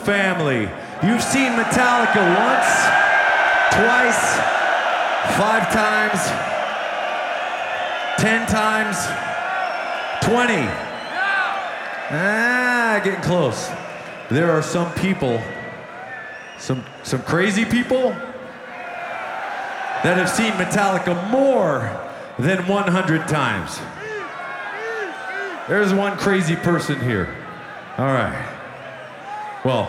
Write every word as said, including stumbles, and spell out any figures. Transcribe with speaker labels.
Speaker 1: family. You've seen Metallica once, twice, five times, ten times, twenty. Ah, getting close. There are some people, some some crazy people that have seen Metallica more than one hundred times. There's one crazy person here. All right.